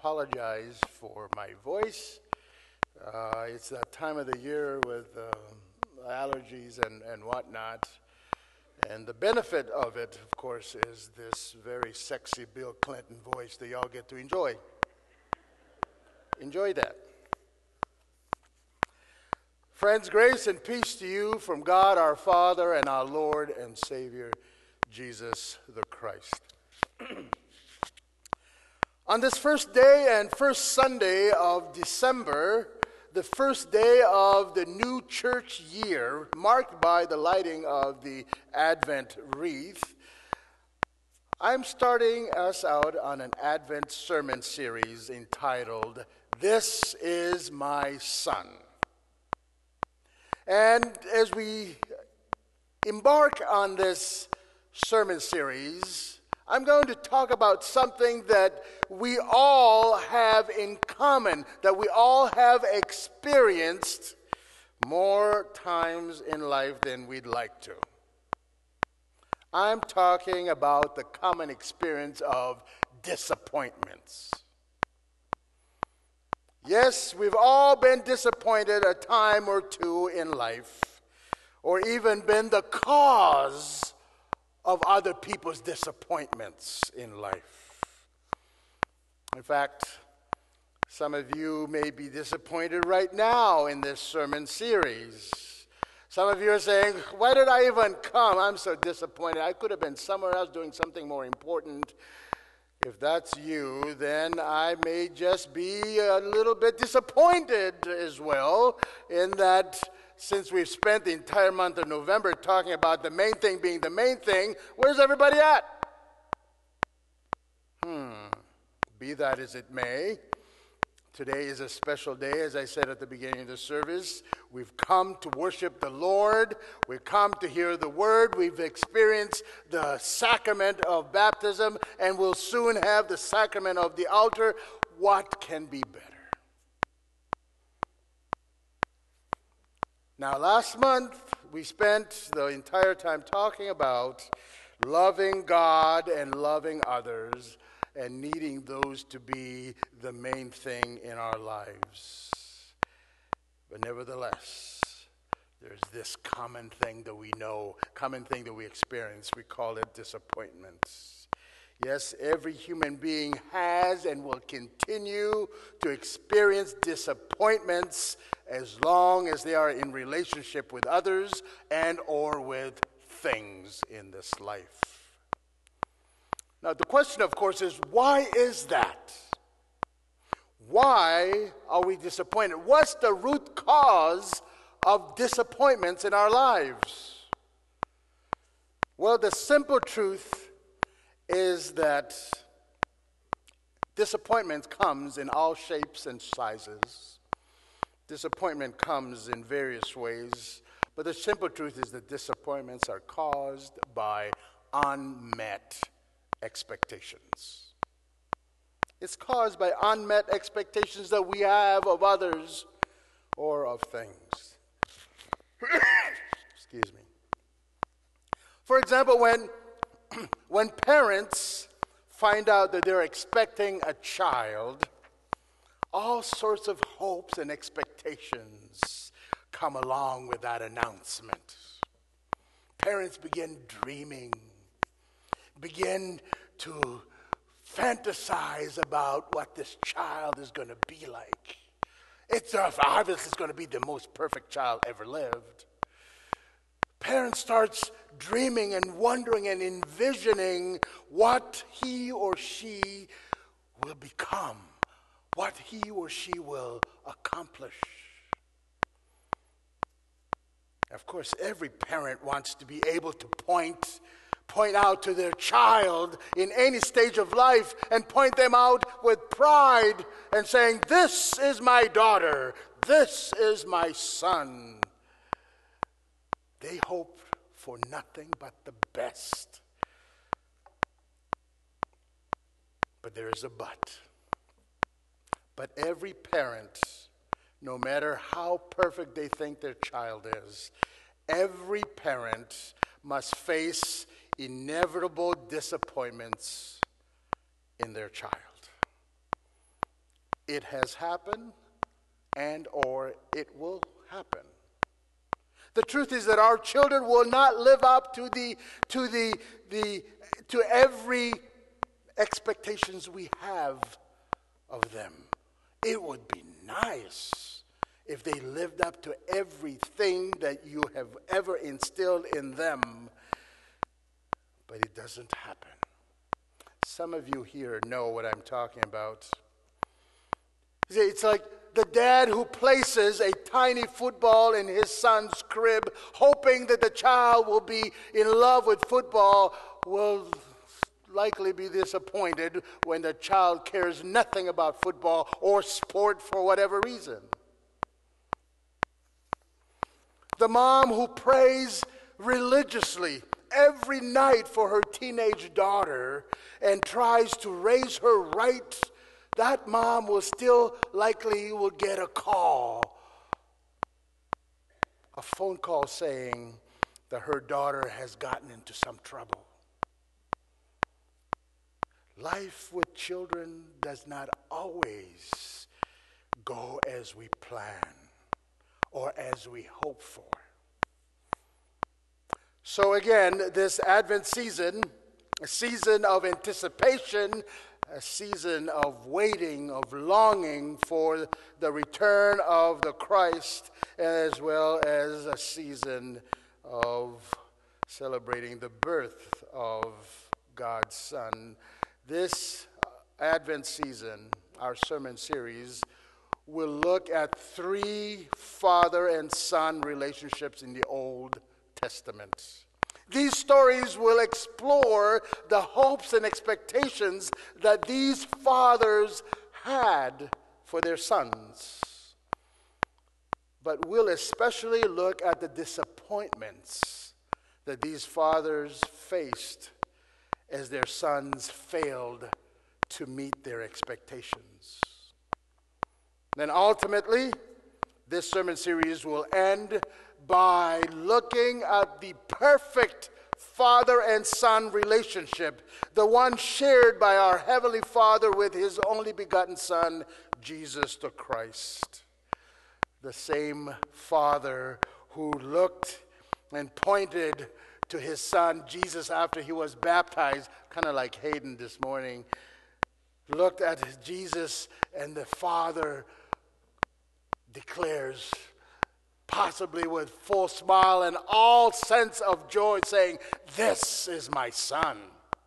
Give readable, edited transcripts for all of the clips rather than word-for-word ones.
apologize for my voice. It's that time of the year with allergies and whatnot. And the benefit of it, of course, is this very sexy Bill Clinton voice that y'all get to enjoy. Enjoy that. Friends, grace and peace to you from God our Father and our Lord and Savior, Jesus the Christ. On this first day and first Sunday of December, the first day of the new church year, marked by the lighting of the Advent wreath, I'm starting us out on an Advent sermon series entitled, This is My Son. And as we embark on this sermon series, I'm going to talk about something that we all have in common, that we all have experienced more times in life than we'd like to. I'm talking about the common experience of disappointments. Yes, we've all been disappointed a time or two in life, or even been the cause of other people's disappointments in life. In fact, some of you may be disappointed right now in this sermon series. Some of you are saying, why did I even come? I'm so disappointed. I could have been somewhere else doing something more important. If that's you, then I may just be a little bit disappointed as well in that since we've spent the entire month of November talking about the main thing being the main thing, where's everybody at? Be that as it may, today is a special day, as I said at the beginning of the service. We've come to worship the Lord. We've come to hear the word. We've experienced the sacrament of baptism, and we'll soon have the sacrament of the altar. What can be better? Now, last month, we spent the entire time talking about loving God and loving others and needing those to be the main thing in our lives. But nevertheless, there's this common thing that we know, common thing that we experience. We call it disappointments. Yes, every human being has and will continue to experience disappointments as long as they are in relationship with others and or with things in this life. Now, the question, of course, is why is that? Why are we disappointed? What's the root cause of disappointments in our lives? Well, the simple truth is that disappointment comes in all shapes and sizes. Disappointment comes in various ways, but the simple truth is that disappointments are caused by unmet expectations. It's caused by unmet expectations that we have of others or of things. Excuse me. For example, when parents find out that they're expecting a child, all sorts of hopes and expectations come along with that announcement. Parents begin dreaming, begin to fantasize about what this child is going to be like. It's obviously going to be the most perfect child ever lived. Parent starts dreaming and wondering and envisioning what he or she will become, what he or she will accomplish. Of course, every parent wants to be able to point out to their child in any stage of life and point them out with pride and saying, this is my daughter, this is my son. They hope for nothing but the best. But there is a but. But every parent, no matter how perfect they think their child is, every parent must face inevitable disappointments in their child. It has happened, and or it will happen. The truth is that our children will not live up to every expectations we have of them. It would be nice if they lived up to everything that you have ever instilled in them, but it doesn't happen. Some of you here know what I'm talking about. It's like the dad who places a tiny football in his son's crib, hoping that the child will be in love with football, will likely be disappointed when the child cares nothing about football or sport for whatever reason. The mom who prays religiously every night for her teenage daughter and tries to raise her right, that mom will still likely will get a phone call saying that her daughter has gotten into some trouble. Life with children does not always go as we plan or as we hope for. So again, this Advent season, a season of anticipation, a season of waiting, of longing for the return of the Christ, as well as a season of celebrating the birth of God's Son. This Advent season, our sermon series, will look at 3 father and son relationships in the Old Testament. These stories will explore the hopes and expectations that these fathers had for their sons. But we'll especially look at the disappointments that these fathers faced as their sons failed to meet their expectations. Then ultimately, this sermon series will end by looking at the perfect father and son relationship, the one shared by our Heavenly Father with his only begotten Son, Jesus the Christ. The same Father who looked and pointed to his Son, Jesus, after he was baptized, kind of like Hayden this morning, looked at Jesus, and the Father declares, possibly with full smile and all sense of joy, saying, "This is my Son,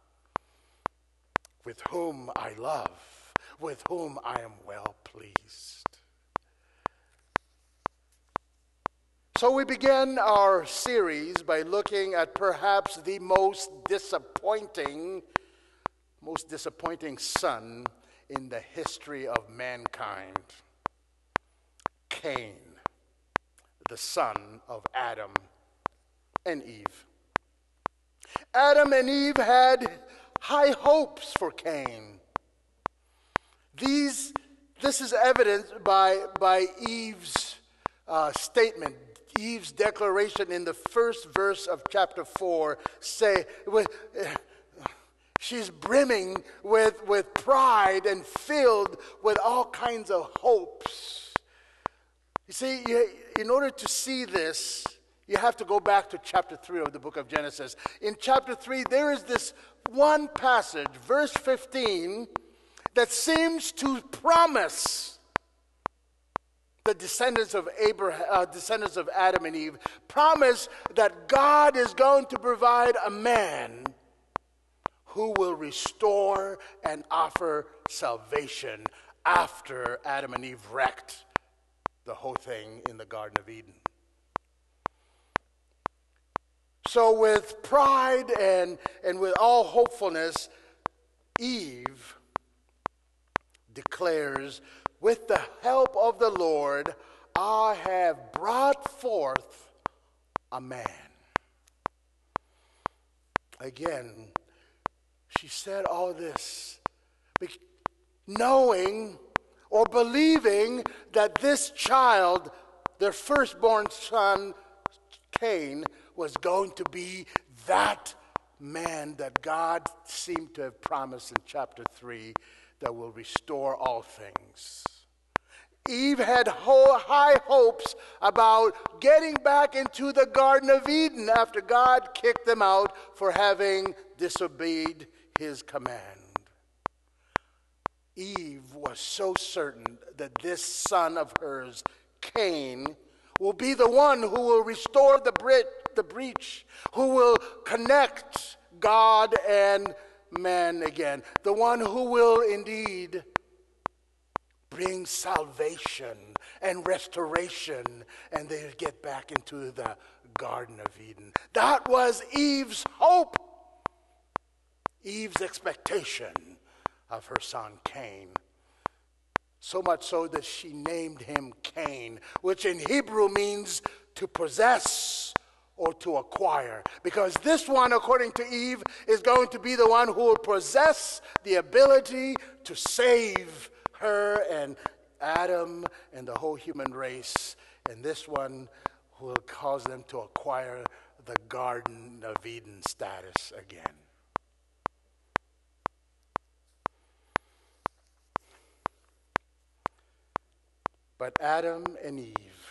with whom I love, with whom I am well pleased." So we begin our series by looking at perhaps the most disappointing son in the history of mankind, Cain, the son of Adam and Eve. Adam and Eve had high hopes for Cain. This is evidenced by Eve's statement, Eve's declaration in the first verse of chapter 4. She's brimming with pride and filled with all kinds of hopes. You see, in order to see this, you have to go back to chapter 3 of the book of Genesis. In chapter 3, there is this one passage, verse 15, that seems to promise the descendants of Adam and Eve, promise that God is going to provide a man who will restore and offer salvation after Adam and Eve wrecked the whole thing in the Garden of Eden. So with pride and with all hopefulness, Eve declares, "With the help of the Lord, I have brought forth a man." Again, she said all this knowing or believing that this child, their firstborn son, Cain, was going to be that man that God seemed to have promised in chapter 3 that will restore all things. Eve had high hopes about getting back into the Garden of Eden after God kicked them out for having disobeyed his command. Eve was so certain that this son of hers, Cain, will be the one who will restore the breach, who will connect God and man again, the one who will indeed bring salvation and restoration, and they'll get back into the Garden of Eden. That was Eve's hope, Eve's expectation of her son Cain. So much so that she named him Cain, which in Hebrew means to possess or to acquire. Because this one, according to Eve, is going to be the one who will possess the ability to save her and Adam and the whole human race. And this one will cause them to acquire the Garden of Eden status again. But Adam and Eve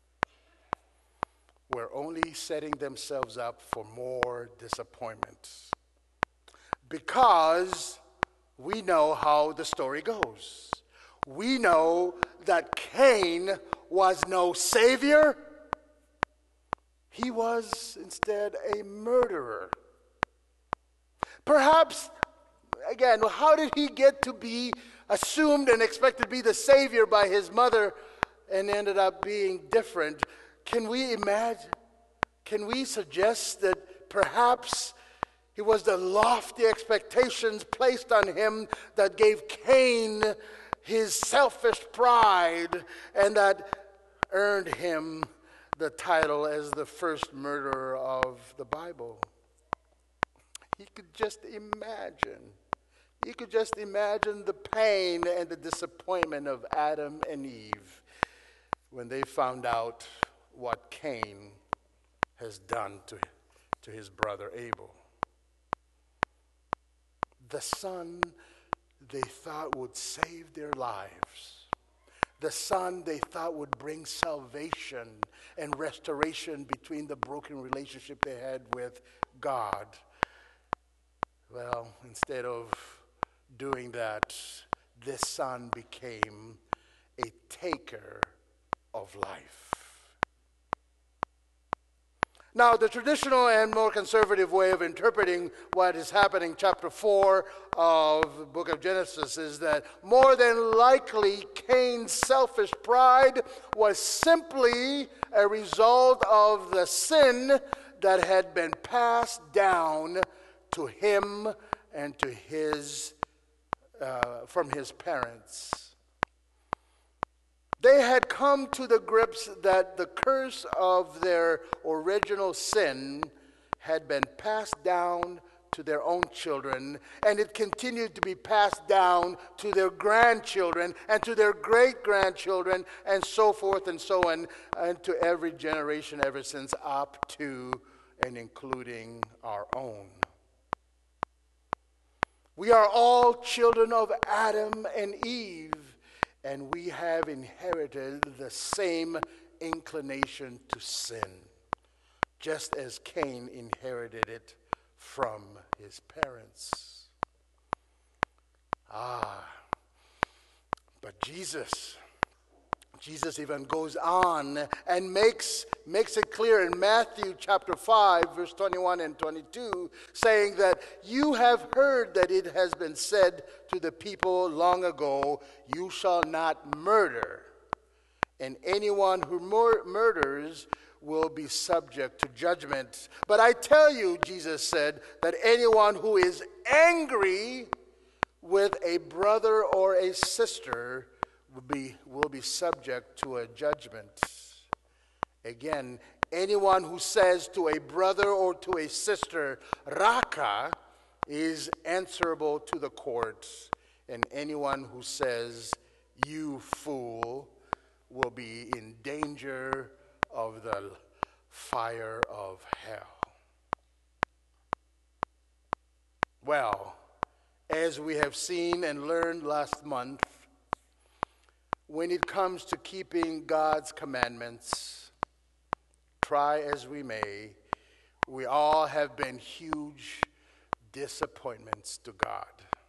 were only setting themselves up for more disappointments, because we know how the story goes. We know that Cain was no savior. He was instead a murderer. Perhaps, again, how did he get to be assumed and expected to be the savior by his mother and ended up being different? Can we imagine? Can we suggest that perhaps it was the lofty expectations placed on him that gave Cain his selfish pride and that earned him the title as the first murderer of the Bible? He could just imagine. You could just imagine the pain and the disappointment of Adam and Eve when they found out what Cain has done to his brother Abel. The son they thought would save their lives. The son they thought would bring salvation and restoration between the broken relationship they had with God. Well, instead of doing that, this son became a taker of life. Now, the traditional and more conservative way of interpreting what is happening in chapter 4 of the book of Genesis is that more than likely Cain's selfish pride was simply a result of the sin that had been passed down to him and to his from his parents. They had come to the grips that the curse of their original sin had been passed down to their own children, and it continued to be passed down to their grandchildren and to their great-grandchildren, and so forth and so on, and to every generation ever since, up to and including our own. We are all children of Adam and Eve, and we have inherited the same inclination to sin, just as Cain inherited it from his parents. But Jesus even goes on and makes it clear in Matthew chapter 5, verse 21 and 22, saying that you have heard that it has been said to the people long ago, you shall not murder, and anyone who murders will be subject to judgment. But I tell you, Jesus said, that anyone who is angry with a brother or a sister will be subject to a judgment. Again, anyone who says to a brother or to a sister, Raka, is answerable to the courts, and anyone who says, you fool, will be in danger of the fire of hell. Well, as we have seen and learned last month, when it comes to keeping God's commandments, try as we may, we all have been huge disappointments to God.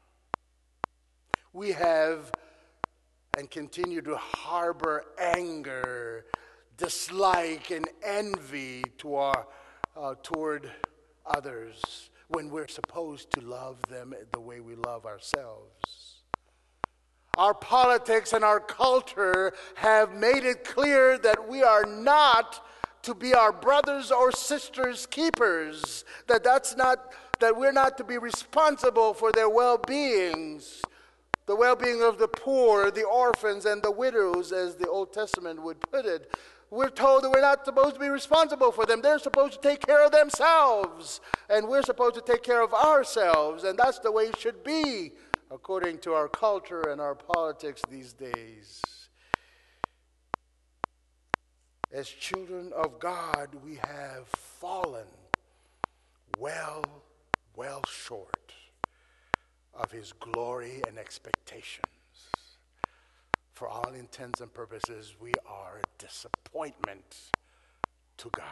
We have and continue to harbor anger, dislike, and envy toward others when we're supposed to love them the way we love ourselves. Our politics and our culture have made it clear that we are not to be our brothers or sisters' keepers, that we're not to be responsible for their well-beings, the well-being of the poor, the orphans, and the widows, as the Old Testament would put it. We're told that we're not supposed to be responsible for them. They're supposed to take care of themselves, and we're supposed to take care of ourselves, and that's the way it should be, according to our culture and our politics these days. As children of God, we have fallen well short of his glory and expectations. For all intents and purposes, we are a disappointment to God.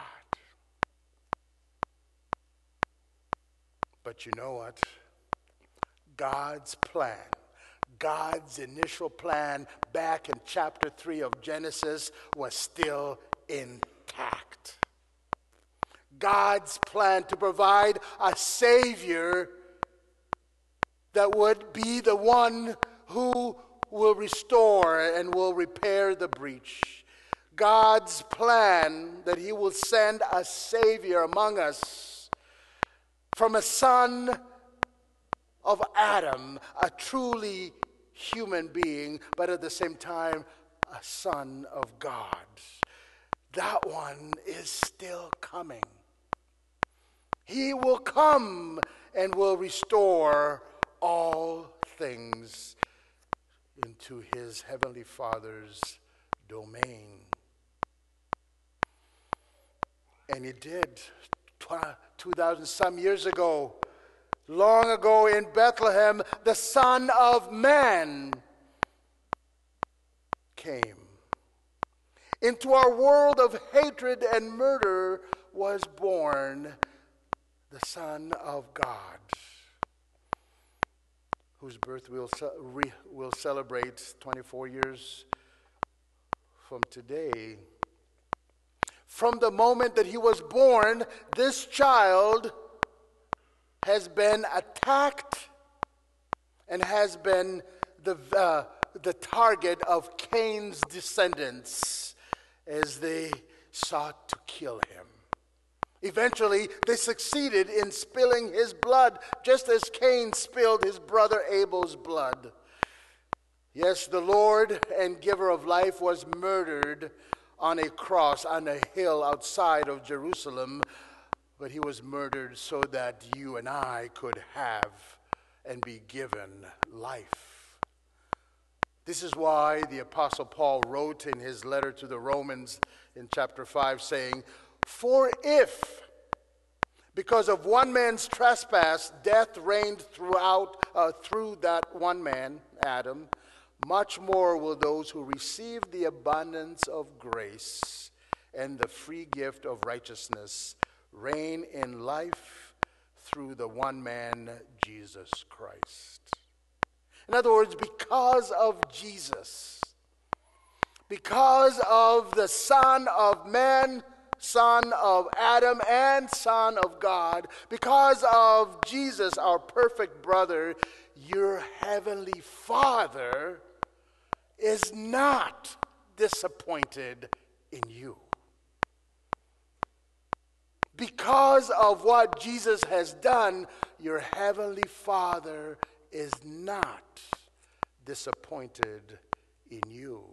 But you know what? God's plan, God's initial plan back in chapter 3 of Genesis was still intact. God's plan to provide a Savior that would be the one who will restore and will repair the breach. God's plan that he will send a Savior among us from a son of Adam, a truly human being, but at the same time, a son of God. That one is still coming. He will come and will restore all things into his heavenly Father's domain. And he did 2,000 some years ago. Long ago in Bethlehem, the Son of Man came. Into our world of hatred and murder was born the Son of God, whose birth we'll celebrate 24 years from today. From the moment that he was born, this child has been attacked and has been the target of Cain's descendants as they sought to kill him. Eventually, they succeeded in spilling his blood, just as Cain spilled his brother Abel's blood. Yes, the Lord and giver of life was murdered on a cross on a hill outside of Jerusalem, but he was murdered so that you and I could have and be given life. This is why the Apostle Paul wrote in his letter to the Romans in chapter 5 saying, "For if, because of one man's trespass, death reigned through that one man, Adam, much more will those who receive the abundance of grace and the free gift of righteousness reign in life through the one man, Jesus Christ." In other words, because of Jesus, because of the Son of Man, Son of Adam, and Son of God, because of Jesus, our perfect brother, your heavenly Father is not disappointed in you. Because of what Jesus has done, your heavenly Father is not disappointed in you.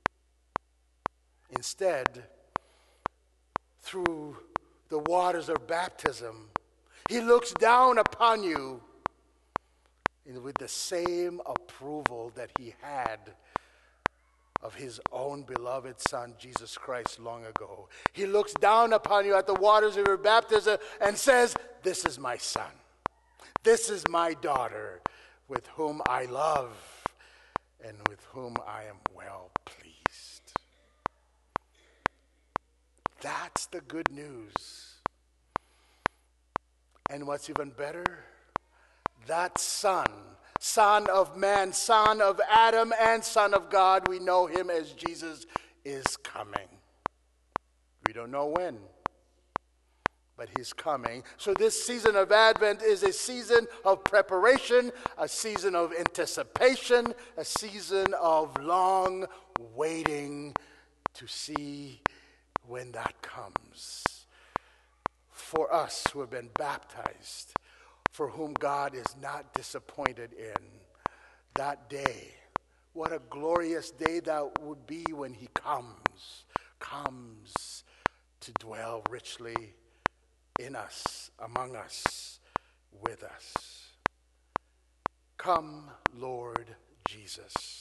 Instead, through the waters of baptism, he looks down upon you with the same approval that he had of his own beloved Son, Jesus Christ, long ago. He looks down upon you at the waters of your baptism and says, "This is my son. This is my daughter, with whom I love and with whom I am well That's the good news. And what's even better? That Son of man, Son of Adam, and Son of God, we know him as Jesus, is coming. We don't know when, but he's coming. So this season of Advent is a season of preparation, a season of anticipation, a season of long waiting to see when that comes. For us who have been baptized, for whom God is not disappointed in, that day, what a glorious day that would be when he comes to dwell richly in us, among us, with us. Come, Lord Jesus.